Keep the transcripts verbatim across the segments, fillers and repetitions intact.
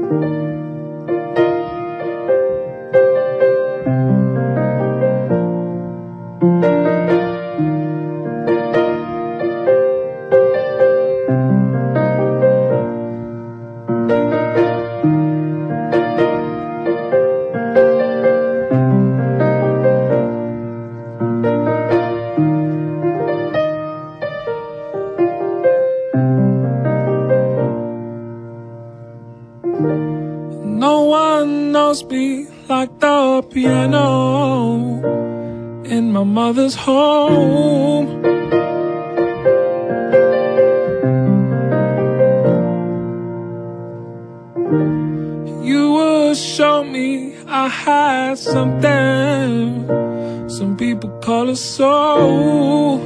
No one knows me like the piano in my mother's home. You would show me I had something some people call a soul.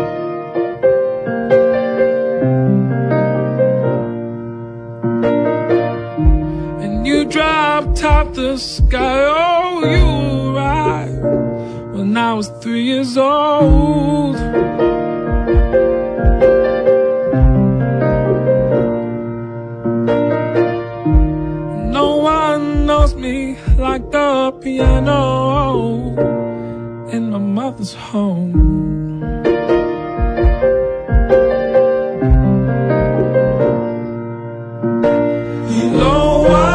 You dropped out the sky, oh, you arrived when I was three years old. No one knows me like the piano in my mother's home. You know why?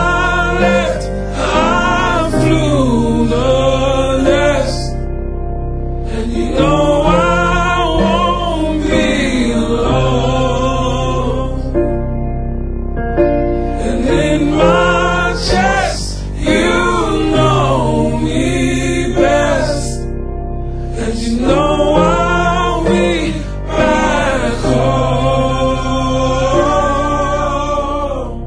You know I'll be back home.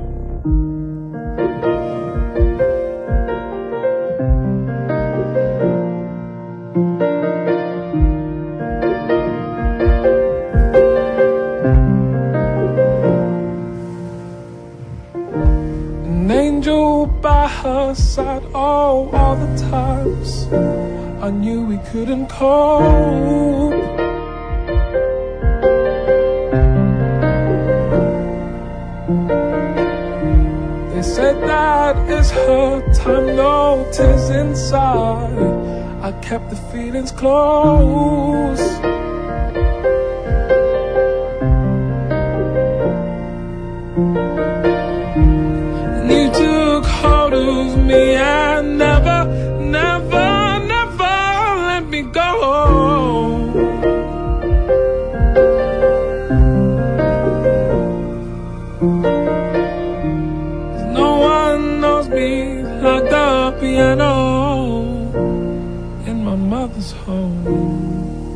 An angel by her side, oh, all the times I knew we couldn't cope. They said that it's her time, no tears inside. I kept the feelings close. And you took hold of me and never, never go. No one knows me like the piano in my mother's home.